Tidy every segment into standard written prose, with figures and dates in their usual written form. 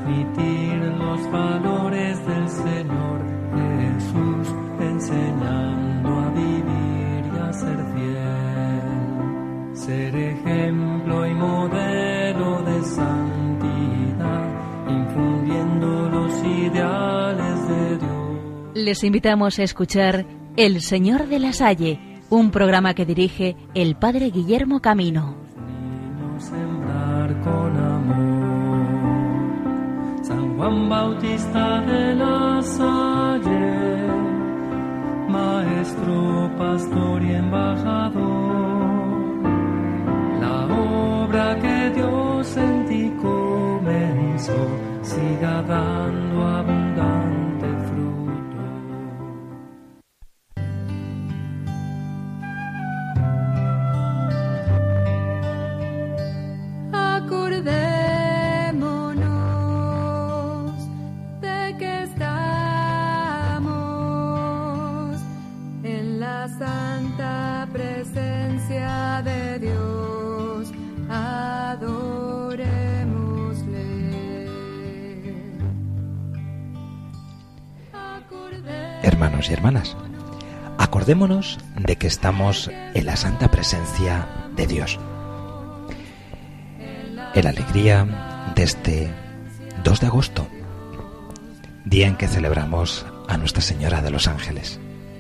transmitir los valores del Señor Jesús, enseñando a vivir y a ser fiel, ser ejemplo y modelo de santidad, infundiendo los ideales de Dios. Les invitamos a escuchar El Señor de la Salle, un programa que dirige el Padre Guillermo Camino. Sembrar con amor. San Juan Bautista de la Salle, maestro, pastor y embajador, la obra que Dios en ti comenzó siga dando abundante fruto. Acordémonos de que estamos en la santa presencia de Dios. Adorémosle. Hermanos y hermanas, acordémonos de que estamos en la santa presencia de Dios. En la alegría de este 2 de agosto, día en que celebramos a Nuestra Señora de los Ángeles.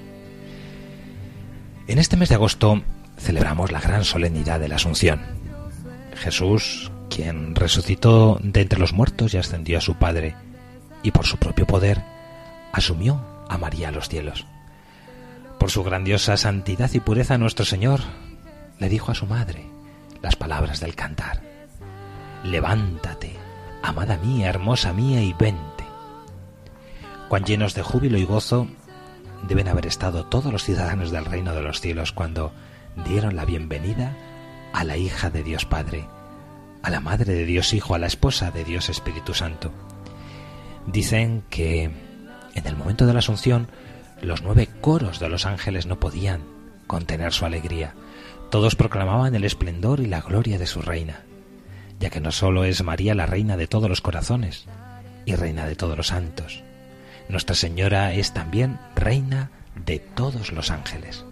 En este mes de agosto celebramos la gran solemnidad de la Asunción. Jesús, quien resucitó de entre los muertos y ascendió a su Padre, y por su propio poder asumió a María a los cielos. Por su grandiosa santidad y pureza, nuestro Señor le dijo a su madre las palabras del cantar: levántate, amada mía, hermosa mía, y vente. Cuán llenos de júbilo y gozo deben haber estado todos los ciudadanos del reino de los cielos cuando dieron la bienvenida a la hija de Dios Padre, a la madre de Dios Hijo, a la esposa de Dios Espíritu Santo. Dicen que en el momento de la Asunción los 9 coros de los ángeles no podían contener su alegría. Todos proclamaban el esplendor y la gloria de su reina, ya que no solo es María la reina de todos los corazones y reina de todos los santos, Nuestra Señora es también reina de todos los ángeles.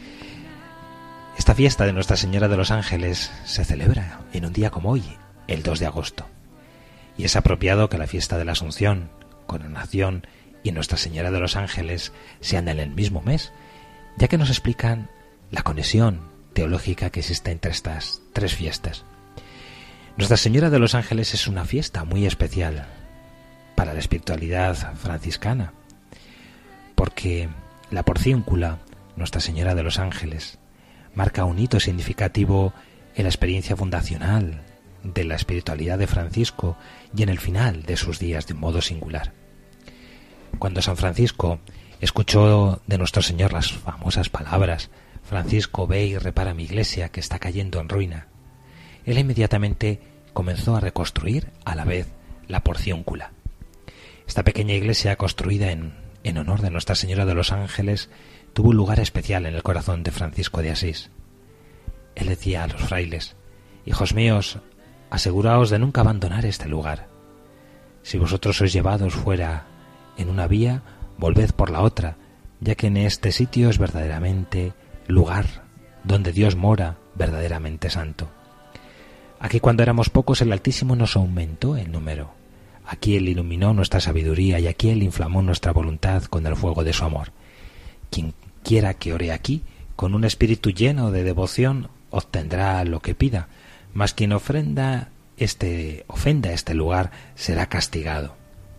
Esta fiesta de Nuestra Señora de los Ángeles se celebra en un día como hoy, el 2 de agosto, y es apropiado que la fiesta de la Asunción, Coronación y Nuestra Señora de los Ángeles sean en el mismo mes, ya que nos explican la conexión teológica que existe entre estas 3 fiestas. Nuestra Señora de los Ángeles es una fiesta muy especial para la espiritualidad franciscana, porque la porciúncula, Nuestra Señora de los Ángeles, marca un hito significativo en la experiencia fundacional de la espiritualidad de Francisco y en el final de sus días de un modo singular. Cuando San Francisco escuchó de nuestro Señor las famosas palabras: Francisco, ve y repara mi iglesia que está cayendo en ruina, él inmediatamente comenzó a reconstruir a la vez la porciúncula. Esta pequeña iglesia, construida en honor de Nuestra Señora de los Ángeles, tuvo un lugar especial en el corazón de Francisco de Asís. Él decía a los frailes: hijos míos, aseguraos de nunca abandonar este lugar. Si vosotros sois llevados fuera en una vía, volved por la otra, ya que en este sitio es verdaderamente lugar donde Dios mora, verdaderamente santo. Aquí, cuando éramos pocos, el Altísimo nos aumentó el número. Aquí Él iluminó nuestra sabiduría y aquí Él inflamó nuestra voluntad con el fuego de su amor. Quien quiera que ore aquí, con un espíritu lleno de devoción, obtendrá lo que pida, mas quien ofenda este lugar será castigado.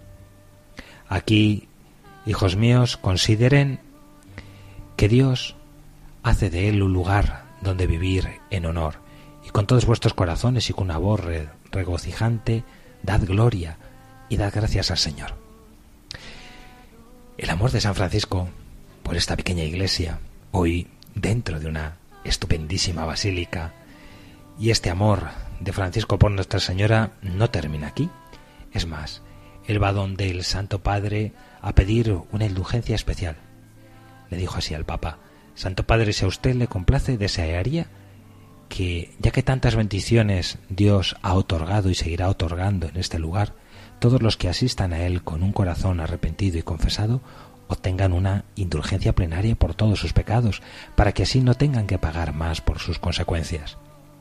Aquí, hijos míos, consideren que Dios hace de él un lugar donde vivir en honor, y con todos vuestros corazones y con una voz regocijante, dad gloria y dad gracias al Señor. El amor de San Francisco por esta pequeña iglesia, hoy dentro de una estupendísima basílica, y este amor de Francisco por Nuestra Señora no termina aquí. Es más, él va donde el Santo Padre a pedir una indulgencia especial. Le dijo así al Papa: Santo Padre, si a usted le complace, desearía que, ya que tantas bendiciones Dios ha otorgado y seguirá otorgando en este lugar, todos los que asistan a él con un corazón arrepentido y confesado obtengan una indulgencia plenaria por todos sus pecados, para que así no tengan que pagar más por sus consecuencias.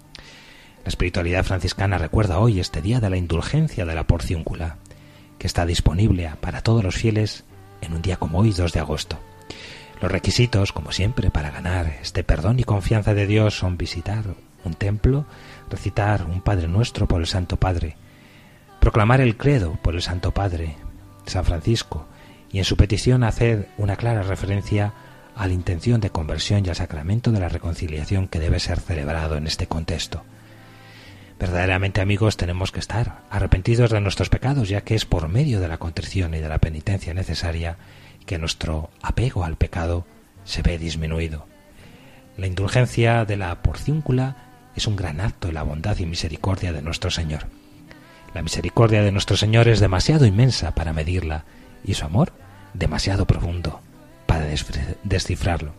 La espiritualidad franciscana recuerda hoy este día de la indulgencia de la porciúncula, que está disponible para todos los fieles en un día como hoy, 2 de agosto. Los requisitos, como siempre, para ganar este perdón y confianza de Dios son visitar un templo, recitar un Padre Nuestro por el Santo Padre, proclamar el credo por el Santo Padre, San Francisco, y en su petición hacer una clara referencia a la intención de conversión y al sacramento de la reconciliación que debe ser celebrado en este contexto. Verdaderamente, amigos, tenemos que estar arrepentidos de nuestros pecados, ya que es por medio de la contrición y de la penitencia necesaria que nuestro apego al pecado se ve disminuido. La indulgencia de la porciúncula es un gran acto de la bondad y misericordia de nuestro Señor. La misericordia de nuestro Señor es demasiado inmensa para medirla, y su amor demasiado profundo para descifrarlo.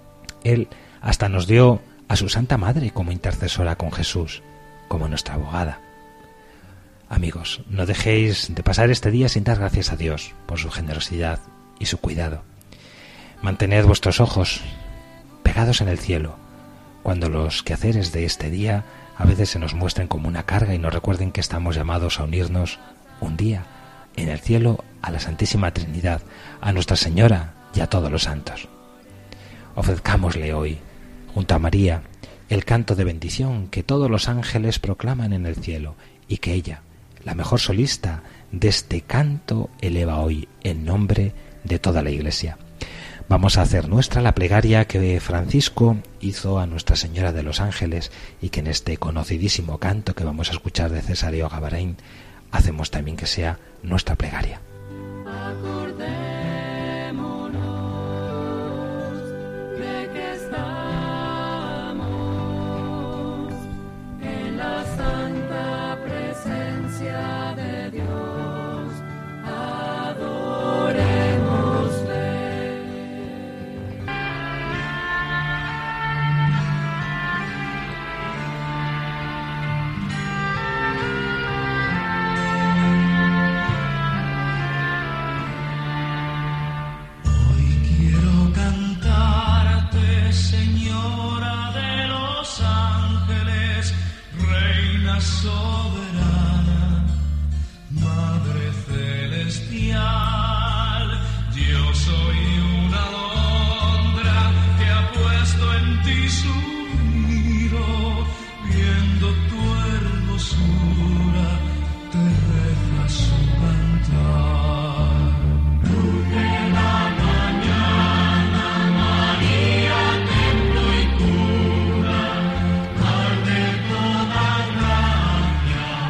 Él hasta nos dio a su Santa Madre como intercesora con Jesús, como nuestra abogada. Amigos, no dejéis de pasar este día sin dar gracias a Dios por su generosidad y su cuidado. Mantened vuestros ojos pegados en el cielo, cuando los quehaceres de este día a veces se nos muestren como una carga y nos recuerden que estamos llamados a unirnos un día en el cielo a la Santísima Trinidad, a Nuestra Señora y a todos los santos. Ofrezcámosle hoy, junto a María, el canto de bendición que todos los ángeles proclaman en el cielo y que ella, la mejor solista de este canto, eleva hoy en nombre de toda la Iglesia. Vamos a hacer nuestra la plegaria que Francisco hizo a Nuestra Señora de los Ángeles y que en este conocidísimo canto que vamos a escuchar de Cesáreo Gavarain hacemos también que sea nuestra plegaria. De que estamos en la santa presencia de Dios, adorémosle. Soberana, Madre Celestial, yo soy una alondra que ha puesto en ti su nido, viendo tu hermosura, te reza su cantar. Luz de la mañana, María, templo y cuna, mar de toda gracia,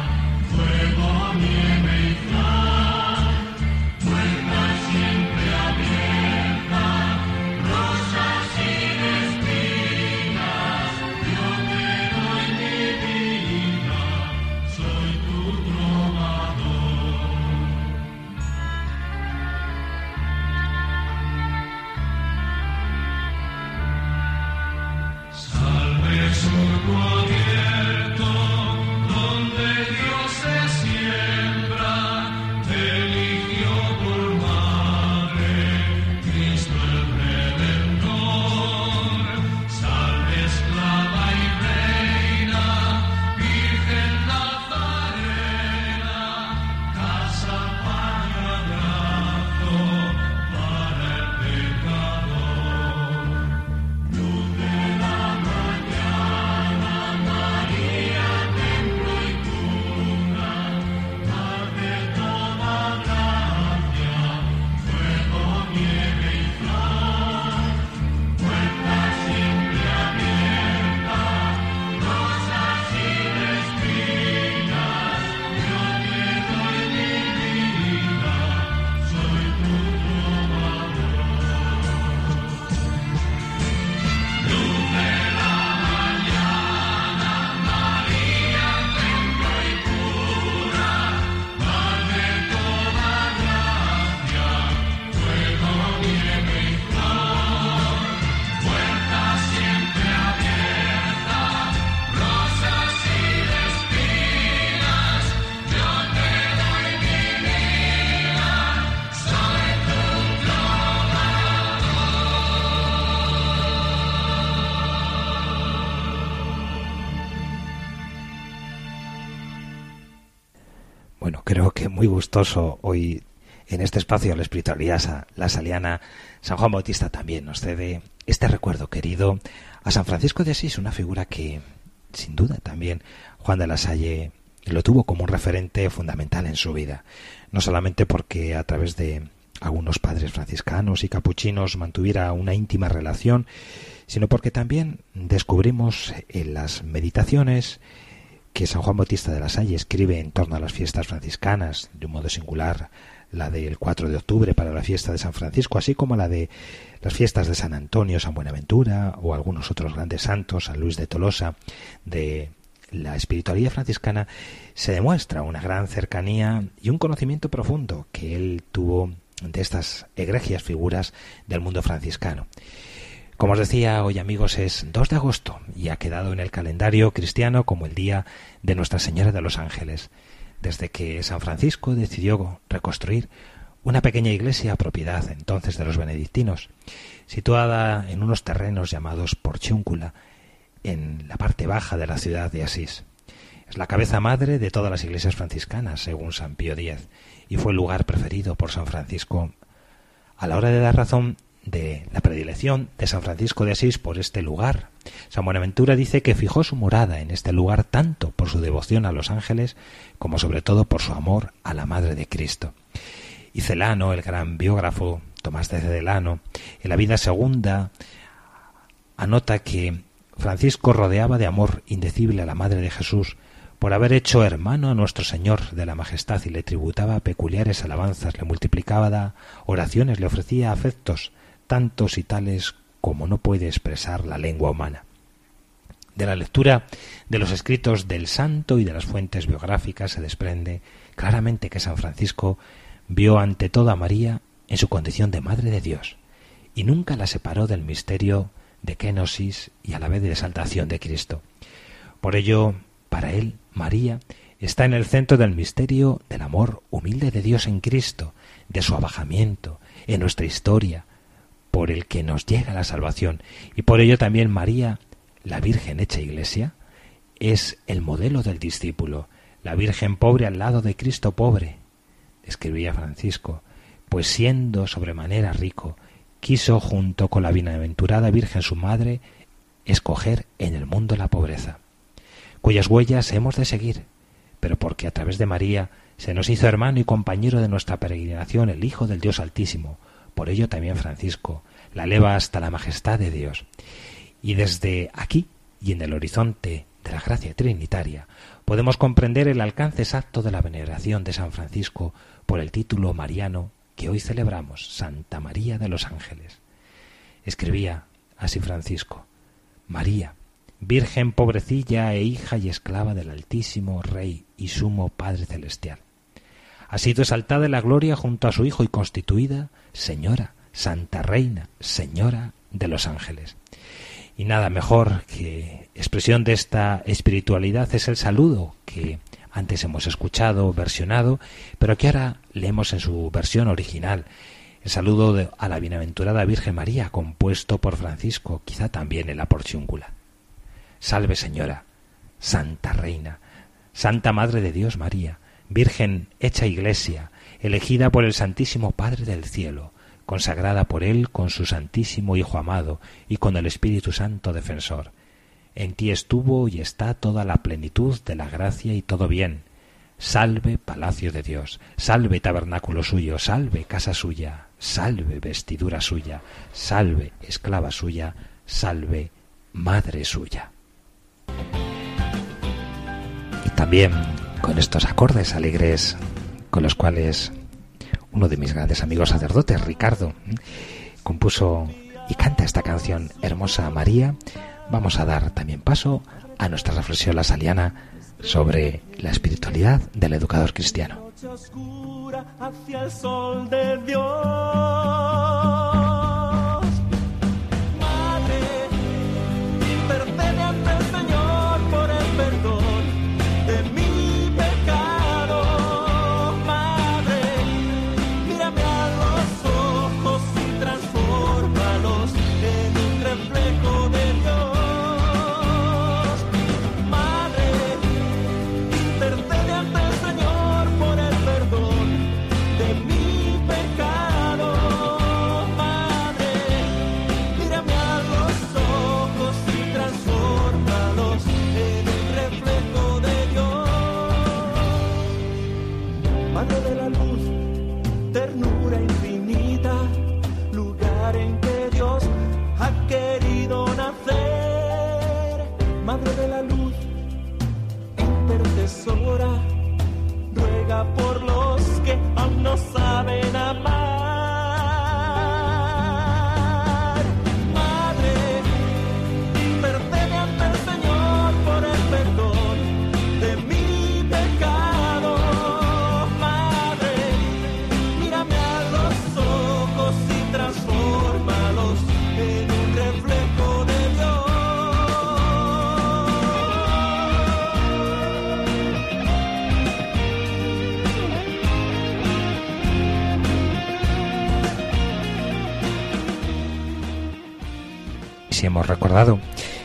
Bueno, creo que muy gustoso hoy en este espacio de la espiritualidad lasaliana. San Juan Bautista también nos cede este recuerdo querido a San Francisco de Asís, una figura que sin duda también Juan de la Salle lo tuvo como un referente fundamental en su vida, no solamente porque a través de algunos padres franciscanos y capuchinos mantuviera una íntima relación, sino porque también descubrimos en las meditaciones que San Juan Bautista de la Salle escribe en torno a las fiestas franciscanas, de un modo singular la del 4 de octubre para la fiesta de San Francisco, así como la de las fiestas de San Antonio, San Buenaventura o algunos otros grandes santos, San Luis de Tolosa. De la espiritualidad franciscana se demuestra una gran cercanía y un conocimiento profundo que él tuvo de estas egregias figuras del mundo franciscano. Como os decía, hoy, amigos, es 2 de agosto y ha quedado en el calendario cristiano como el día de Nuestra Señora de los Ángeles, desde que San Francisco decidió reconstruir una pequeña iglesia propiedad entonces de los benedictinos, situada en unos terrenos llamados Porciúncula, en la parte baja de la ciudad de Asís. Es la cabeza madre de todas las iglesias franciscanas, según San Pío X, y fue el lugar preferido por San Francisco a la hora de dar razón de la predilección de San Francisco de Asís por este lugar. San Buenaventura dice que fijó su morada en este lugar tanto por su devoción a los ángeles como sobre todo por su amor a la Madre de Cristo. Y Celano, el gran biógrafo Tomás de Celano, en la vida segunda anota que Francisco rodeaba de amor indecible a la Madre de Jesús por haber hecho hermano a nuestro Señor de la Majestad y le tributaba peculiares alabanzas, le multiplicaba oraciones, le ofrecía afectos tantos y tales como no puede expresar la lengua humana. De la lectura de los escritos del santo y de las fuentes biográficas se desprende claramente que San Francisco vio ante todo a María en su condición de Madre de Dios y nunca la separó del misterio de kenosis y a la vez de exaltación de Cristo. Por ello, para él, María está en el centro del misterio del amor humilde de Dios en Cristo, de su abajamiento en nuestra historia, por el que nos llega la salvación, y por ello también María, la Virgen hecha Iglesia, es el modelo del discípulo, la Virgen pobre al lado de Cristo pobre, escribía Francisco, pues siendo sobremanera rico, quiso junto con la bienaventurada Virgen su madre escoger en el mundo la pobreza, cuyas huellas hemos de seguir, pero porque a través de María se nos hizo hermano y compañero de nuestra peregrinación el Hijo del Dios Altísimo. Por ello también Francisco la eleva hasta la majestad de Dios. Y desde aquí y en el horizonte de la gracia trinitaria podemos comprender el alcance exacto de la veneración de San Francisco por el título mariano que hoy celebramos, Santa María de los Ángeles. Escribía así Francisco: María, Virgen pobrecilla e hija y esclava del Altísimo Rey y Sumo Padre Celestial, ha sido exaltada en la gloria junto a su Hijo y constituida Señora, Santa Reina, Señora de los Ángeles. Y nada mejor que expresión de esta espiritualidad es el saludo que antes hemos escuchado, versionado, pero que ahora leemos en su versión original. El saludo a la bienaventurada Virgen María, compuesto por Francisco, quizá también en la Porciúncula. Salve Señora, Santa Reina, Santa Madre de Dios María, Virgen hecha Iglesia, elegida por el Santísimo Padre del Cielo, consagrada por Él con su Santísimo Hijo amado y con el Espíritu Santo defensor. En ti estuvo y está toda la plenitud de la gracia y todo bien. Salve palacio de Dios, salve tabernáculo suyo, salve casa suya, salve vestidura suya, salve esclava suya, salve madre suya. Y también con estos acordes alegres con los cuales uno de mis grandes amigos sacerdotes, Ricardo, compuso y canta esta canción hermosa María, vamos a dar también paso a nuestra reflexión lasaliana sobre la espiritualidad del educador cristiano. Noche oscura hacia el sol de Dios. Madre, intercede ante el Señor por el perdón de mi pecado. Madre, mírame a los ojos y transfórmalos en un reflejo de Dios. Madre, intercede ante el Señor por si hemos recordado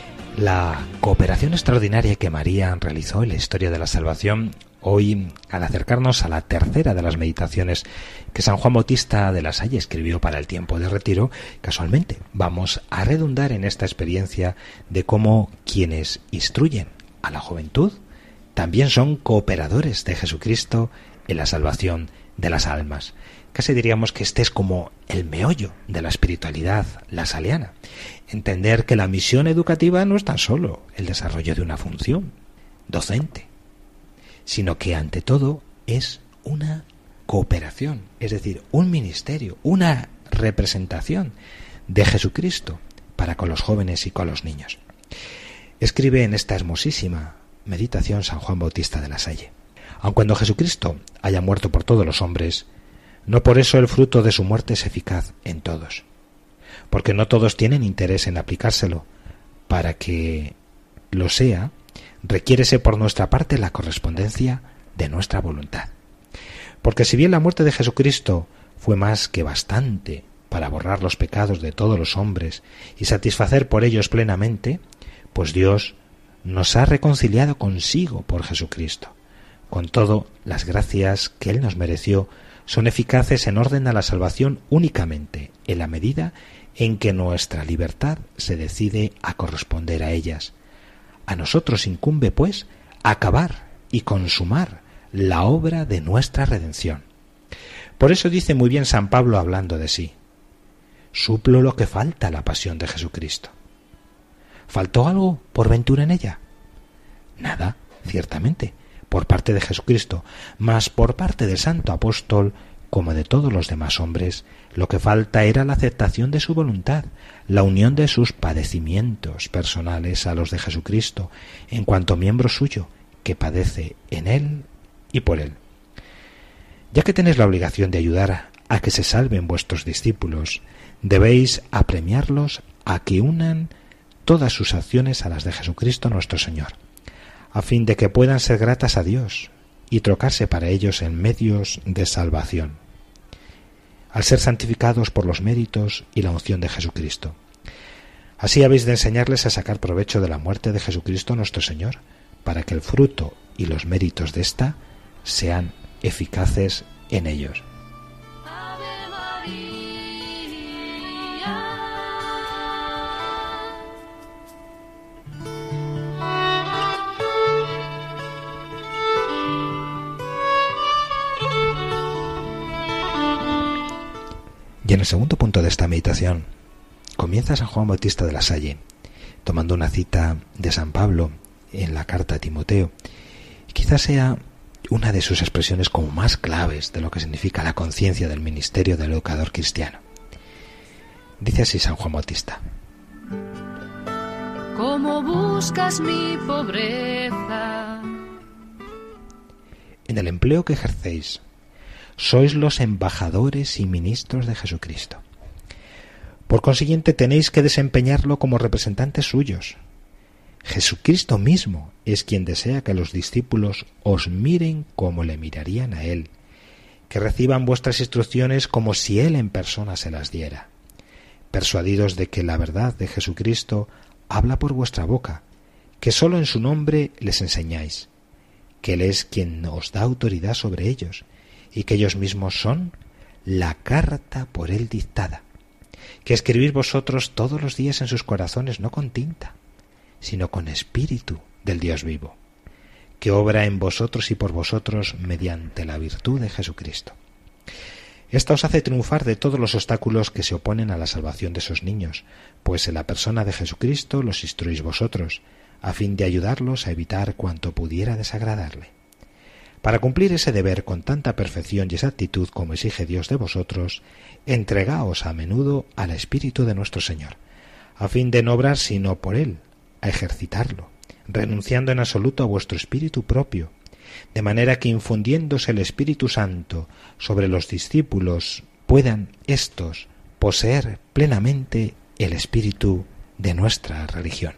la cooperación extraordinaria que María realizó en la historia de la salvación, hoy, al acercarnos a la tercera de las meditaciones que San Juan Bautista de la Salle escribió para el tiempo de retiro, casualmente vamos a redundar en esta experiencia de cómo quienes instruyen a la juventud también son cooperadores de Jesucristo en la salvación de las almas. Casi diríamos que este es como el meollo de la espiritualidad lasaliana. Entender que la misión educativa no es tan solo el desarrollo de una función docente, sino que ante todo es una cooperación, es decir, un ministerio, una representación de Jesucristo para con los jóvenes y con los niños. Escribe en esta hermosísima meditación San Juan Bautista de la Salle: aun cuando Jesucristo haya muerto por todos los hombres, no por eso el fruto de su muerte es eficaz en todos, porque no todos tienen interés en aplicárselo. Para que lo sea, requiérese por nuestra parte la correspondencia de nuestra voluntad. Porque si bien la muerte de Jesucristo fue más que bastante para borrar los pecados de todos los hombres y satisfacer por ellos plenamente, pues Dios nos ha reconciliado consigo por Jesucristo. Con todo, las gracias que Él nos mereció son eficaces en orden a la salvación únicamente en la medida en que nuestra libertad se decide a corresponder a ellas. A nosotros incumbe, pues, acabar y consumar la obra de nuestra redención. Por eso dice muy bien San Pablo hablando de sí: suplo lo que falta a la pasión de Jesucristo. ¿Faltó algo por ventura en ella? Nada, ciertamente, por parte de Jesucristo, mas por parte del santo apóstol, como de todos los demás hombres, lo que falta era la aceptación de su voluntad, la unión de sus padecimientos personales a los de Jesucristo, en cuanto miembro suyo, que padece en Él y por Él. Ya que tenéis la obligación de ayudar a que se salven vuestros discípulos, debéis apremiarlos a que unan todas sus acciones a las de Jesucristo nuestro Señor, a fin de que puedan ser gratas a Dios y trocarse para ellos en medios de salvación, al ser santificados por los méritos y la unción de Jesucristo. Así habéis de enseñarles a sacar provecho de la muerte de Jesucristo nuestro Señor, para que el fruto y los méritos de ésta sean eficaces en ellos. Y en el segundo punto de esta meditación comienza San Juan Bautista de la Salle tomando una cita de San Pablo en la carta a Timoteo. Quizás sea una de sus expresiones como más claves de lo que significa la conciencia del ministerio del educador cristiano. Dice así San Juan Bautista: ¿Cómo buscas mi pobreza? En el empleo que ejercéis, sois los embajadores y ministros de Jesucristo. Por consiguiente, tenéis que desempeñarlo como representantes suyos. Jesucristo mismo es quien desea que los discípulos os miren como le mirarían a Él, que reciban vuestras instrucciones como si Él en persona se las diera, persuadidos de que la verdad de Jesucristo habla por vuestra boca, que sólo en su nombre les enseñáis, que Él es quien os da autoridad sobre ellos, y que ellos mismos son la carta por Él dictada, que escribís vosotros todos los días en sus corazones no con tinta, sino con espíritu del Dios vivo, que obra en vosotros y por vosotros mediante la virtud de Jesucristo. Esta os hace triunfar de todos los obstáculos que se oponen a la salvación de esos niños, pues en la persona de Jesucristo los instruís vosotros, a fin de ayudarlos a evitar cuanto pudiera desagradarle. Para cumplir ese deber con tanta perfección y exactitud como exige Dios de vosotros, entregaos a menudo al Espíritu de nuestro Señor, a fin de no obrar sino por Él, a ejercitarlo, renunciando en absoluto a vuestro espíritu propio, de manera que infundiéndose el Espíritu Santo sobre los discípulos puedan éstos poseer plenamente el espíritu de nuestra religión.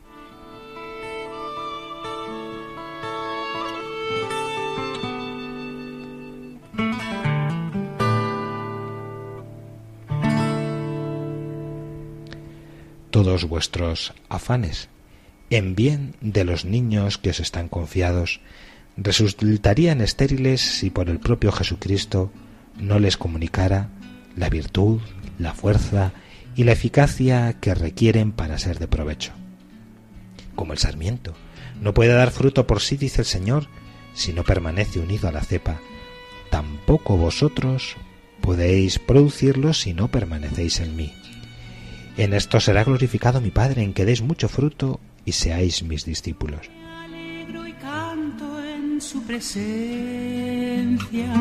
todos vuestros afanes en bien de los niños que os están confiados resultarían estériles si por el propio Jesucristo no les comunicara la virtud, la fuerza y la eficacia que requieren para ser de provecho. Como el sarmiento no puede dar fruto por sí, dice el Señor, si no permanece unido a la cepa, tampoco vosotros podéis producirlo si no permanecéis en mí. En esto será glorificado mi Padre, en que deis mucho fruto y seáis mis discípulos. Alegro y canto en su presencia.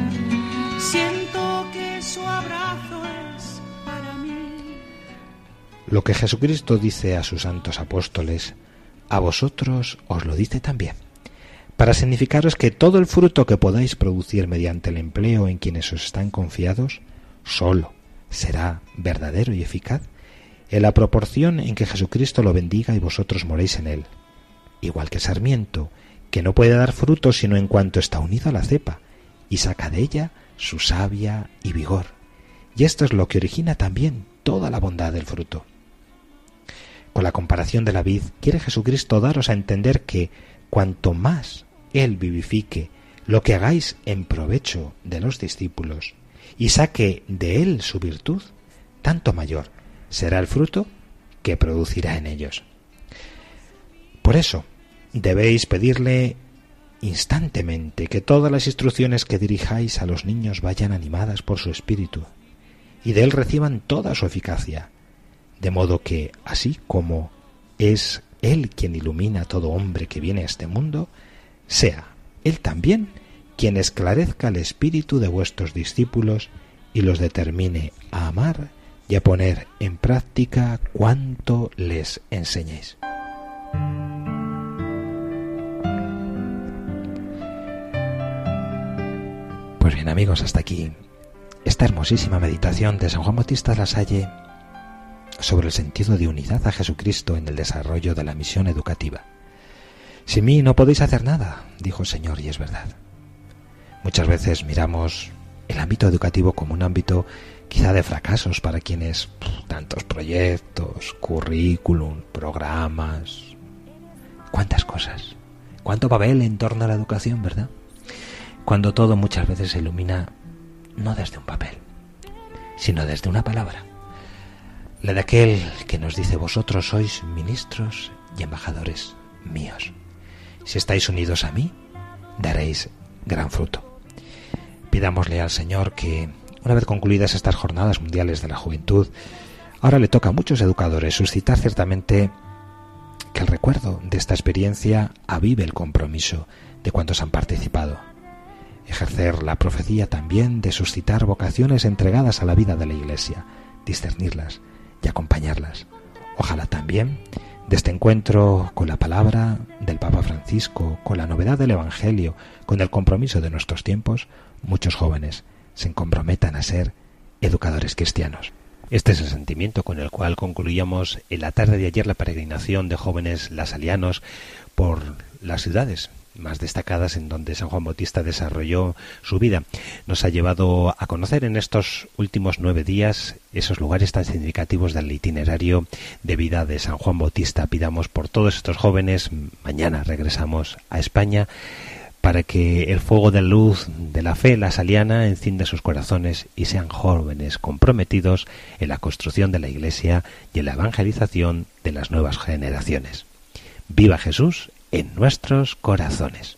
Siento que su abrazo es para mí. Lo que Jesucristo dice a sus santos apóstoles, a vosotros os lo dice también, para significaros que todo el fruto que podáis producir mediante el empleo en quienes os están confiados, solo será verdadero y eficaz en la proporción en que Jesucristo lo bendiga y vosotros moréis en él, igual que el sarmiento, que no puede dar fruto sino en cuanto está unido a la cepa, y saca de ella su savia y vigor. Y esto es lo que origina también toda la bondad del fruto. Con la comparación de la vid, quiere Jesucristo daros a entender que cuanto más Él vivifique lo que hagáis en provecho de los discípulos y saque de Él su virtud, tanto mayor será el fruto que producirá en ellos. Por eso, debéis pedirle instantemente que todas las instrucciones que dirijáis a los niños vayan animadas por su espíritu y de Él reciban toda su eficacia, de modo que, así como es Él quien ilumina a todo hombre que viene a este mundo, sea Él también quien esclarezca el espíritu de vuestros discípulos y los determine a amar y a poner en práctica cuanto les enseñéis. Pues bien, amigos, hasta aquí esta hermosísima meditación de San Juan Bautista de la Salle sobre el sentido de unidad a Jesucristo en el desarrollo de la misión educativa. Sin mí no podéis hacer nada, dijo el Señor, y es verdad. Muchas veces miramos el ámbito educativo como un ámbito quizá de fracasos para quienes tantos proyectos, currículum, programas, cuántas cosas, cuánto papel en torno a la educación, ¿verdad? Cuando todo muchas veces se ilumina no desde un papel, sino desde una palabra, la de aquel que nos dice: vosotros sois ministros y embajadores míos. Si estáis unidos a mí, daréis gran fruto. Pidámosle al Señor que, una vez concluidas estas jornadas mundiales de la juventud, ahora le toca a muchos educadores suscitar ciertamente que el recuerdo de esta experiencia avive el compromiso de cuantos han participado. Ejercer la profecía también de suscitar vocaciones entregadas a la vida de la Iglesia, discernirlas y acompañarlas. Ojalá también de este encuentro con la palabra del Papa Francisco, con la novedad del Evangelio, con el compromiso de nuestros tiempos, muchos jóvenes se comprometan a ser educadores cristianos. Este es el sentimiento con el cual concluíamos en la tarde de ayer la peregrinación de jóvenes lasalianos por las ciudades más destacadas en donde San Juan Bautista desarrolló su vida. Nos ha llevado a conocer en estos últimos 9 días esos lugares tan significativos del itinerario de vida de San Juan Bautista. Pidamos por todos estos jóvenes. Mañana regresamos a España para que el fuego de la luz de la fe lasaliana encienda sus corazones y sean jóvenes comprometidos en la construcción de la Iglesia y en la evangelización de las nuevas generaciones. ¡Viva Jesús en nuestros corazones!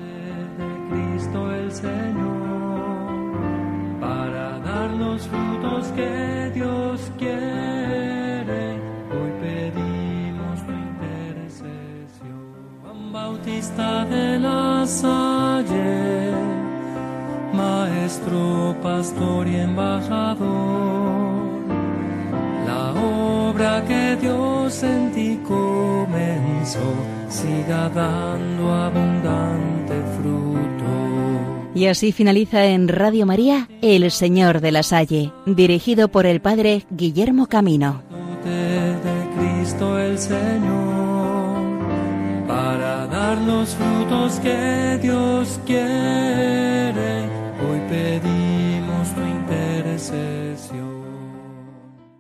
De Cristo el Señor, para dar los frutos que Dios quiere, hoy pedimos tu intercesión. Juan Bautista de la Salle, maestro, pastor y embajador, la obra que Dios en ti comenzó siga dando abundante fruto. Y así finaliza en Radio María El Señor de la Salle, dirigido por el Padre Guillermo Camino. De Cristo el Señor, para dar los frutos que Dios quiere, hoy pedimos tu intercesión.